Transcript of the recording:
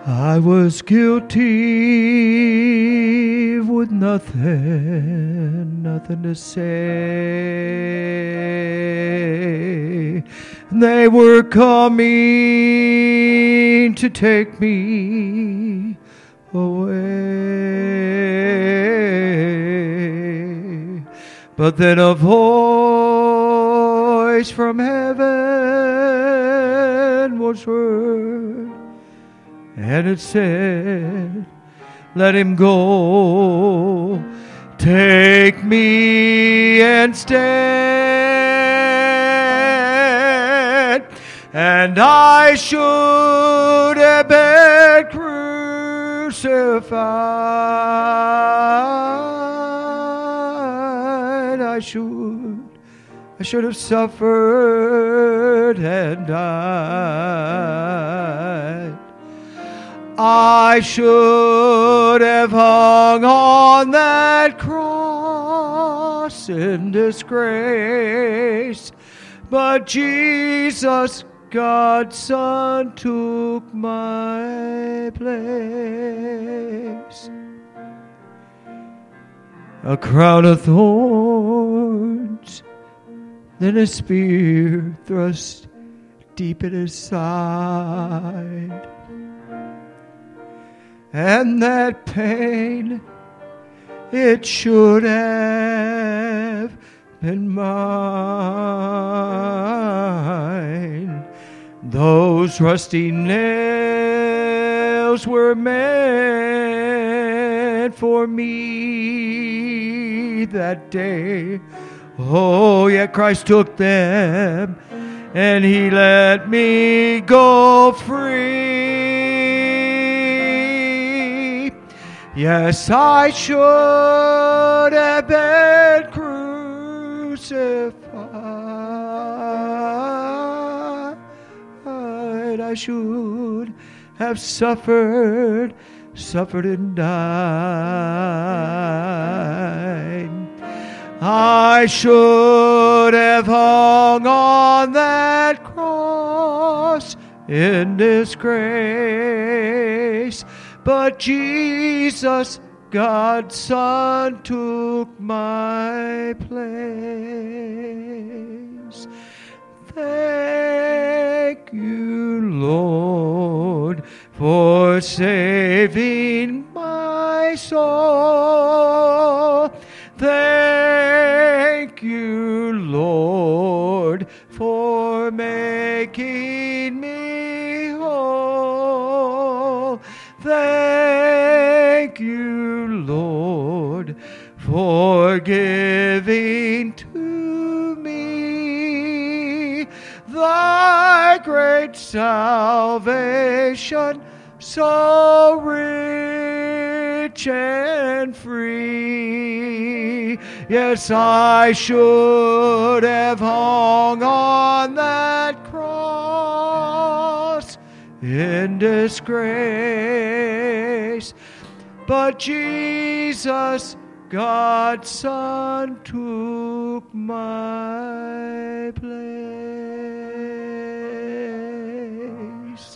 I was guilty with nothing to say. They were coming to take me away. But then a voice from heaven was heard, and it said, let him go, take me instead. And I should have been crucified. I should have suffered and died. I should have hung on that cross in disgrace, but Jesus, God's Son, took my place. A crown of thorns, then a spear thrust deep in his side. And that pain, it should have been mine. Those rusty nails were meant for me that day. Oh, yet Christ took them, and he let me go free. Yes, I should have been crucified. I should have suffered and died. I should have hung on that cross in disgrace, but Jesus, God's Son, took my place. Thank you, Lord, for saving my soul. Thank you, Lord, for making me whole. Thank you, Lord, for giving to me thy great salvation, so rich and free. Yes, I should have hung on that cross in disgrace, but Jesus, God's Son, took my place.